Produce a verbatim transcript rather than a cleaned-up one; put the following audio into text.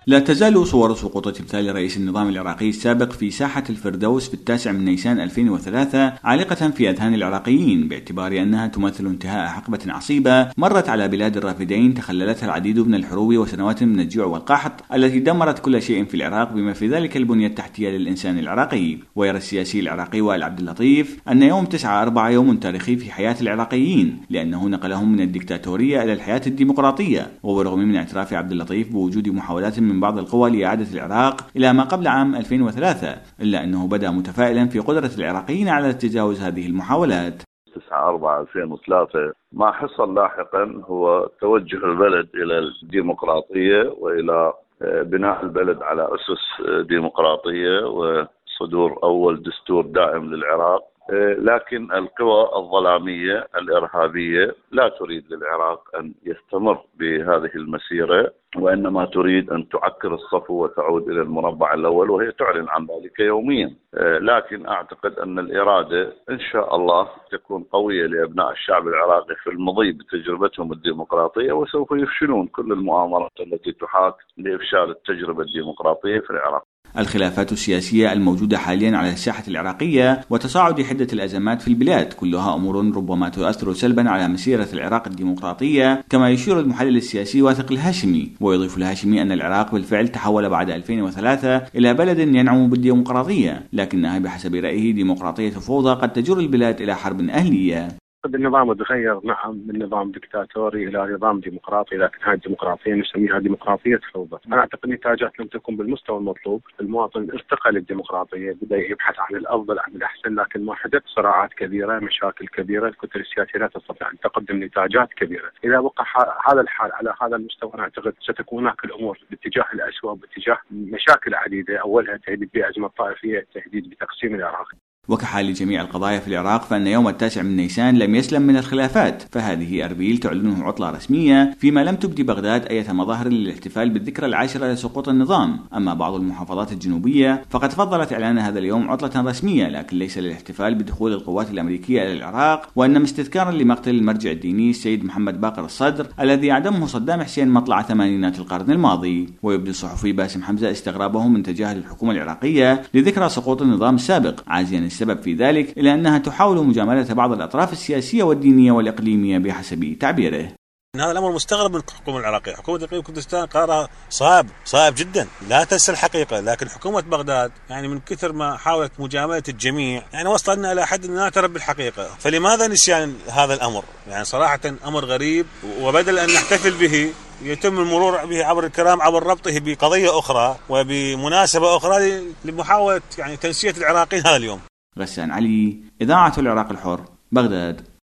لا تزال صور سقوط تمثال رئيس النظام العراقي السابق في ساحة الفردوس في التاسع من نيسان ألفين وثلاثة عالقة في أذهان العراقيين، باعتبار أنها تمثل انتهاء حقبة عصيبة مرت على بلاد الرافدين تخللتها العديد من الحروب وسنوات من الجوع والقحط التي دمرت كل شيء في العراق بما في ذلك البنية التحتية للإنسان العراقي. ويرى السياسي العراقي وائل عبد اللطيف أن يوم تسعة أربعة يوم تاريخي في حياة العراقيين، لأنه نقلهم من الدكتاتورية إلى الحياة الديمقراطية. وبرغم من اعتراف عبد اللطيف بوجود محاولات من بعض القوى لإعادة العراق إلى ما قبل عام ألفين وثلاثة، إلا أنه بدأ متفائلا في قدرة العراقيين على تجاوز هذه المحاولات. تسعة أربعة ألفين وثلاثة ما حصل لاحقا هو توجه البلد إلى الديمقراطية وإلى بناء البلد على أسس ديمقراطية وصدور أول دستور دائم للعراق، لكن القوى الظلامية الإرهابية لا تريد للعراق أن يستمر بهذه المسيرة، وإنما تريد أن تعكر الصفو وتعود إلى المربع الأول، وهي تعلن عن ذلك يوميا. لكن أعتقد أن الإرادة إن شاء الله تكون قوية لأبناء الشعب العراقي في المضي بتجربتهم الديمقراطية، وسوف يفشلون كل المؤامرات التي تحاك لإفشال التجربة الديمقراطية في العراق. الخلافات السياسية الموجودة حاليا على الساحة العراقية وتصاعد حدة الأزمات في البلاد كلها أمور ربما تؤثر سلبا على مسيرة العراق الديمقراطية، كما يشير المحلل السياسي واثق الهاشمي. ويضيف الهاشمي أن العراق بالفعل تحول بعد ألفين وثلاثة إلى بلد ينعم بالديمقراطية، لكنها بحسب رأيه ديمقراطية فوضى قد تجر البلاد إلى حرب أهلية. النظام تغير نعم من نظام دكتاتوري الى نظام ديمقراطي، لكن هذه الديمقراطيه نسميها ديمقراطيه فوضى. انا اعتقد النتاجات لم تكن بالمستوى المطلوب، المواطن ارتقى للديمقراطيه، بدا يبحث عن الافضل عن الاحسن، لكن ما حدث صراعات كبيره، مشاكل كبيره، الكتل السياسيه لا تستطيع ان تقدم نتاجات كبيره. اذا بقى هذا الحال على هذا المستوى انا اعتقد ستكون هناك الامور باتجاه الاسوء، باتجاه مشاكل عديده، اولها التهديد بازمه طائفيه، التهديد بتقسيم العراق. وكحال جميع القضايا في العراق فإن يوم التاسع من نيسان لم يسلم من الخلافات، فهذه أربيل تعلنه عطلة رسمية، فيما لم تبدي بغداد أي مظاهر للاحتفال بالذكرى العاشرة لسقوط النظام. أما بعض المحافظات الجنوبية فقد فضلت إعلان هذا اليوم عطلة رسمية، لكن ليس للاحتفال بدخول القوات الأمريكية إلى العراق، وإنما استذكارا لمقتل المرجع الديني السيد محمد باقر الصدر الذي أعدمه صدام حسين مطلع ثمانينات القرن الماضي. ويبدي الصحفي باسم حمزة استغرابه من تجاهل الحكومة العراقية لذكرى سقوط النظام السابق، عازيا السبب في ذلك إلى أنها تحاول مجاملة بعض الأطراف السياسية والدينية والإقليمية بحسب تعبيره. هذا الأمر مستغرب من الحكومة العراقية. حكومة إقليم كردستان قرارها صعب صعب جدا، لا تنسى الحقيقة، لكن حكومة بغداد يعني من كثر ما حاولت مجاملة الجميع يعني وصلنا إلى حد لا ترى بالحقيقة. فلماذا نسيان هذا الأمر؟ يعني صراحة أمر غريب، وبدل أن نحتفل به يتم المرور به عبر الكرام عبر ربطه بقضية أخرى وبمناسبة أخرى لمحاولة يعني تنسية العراقيين هذا اليوم. غسان علي، إذاعة العراق الحر، بغداد.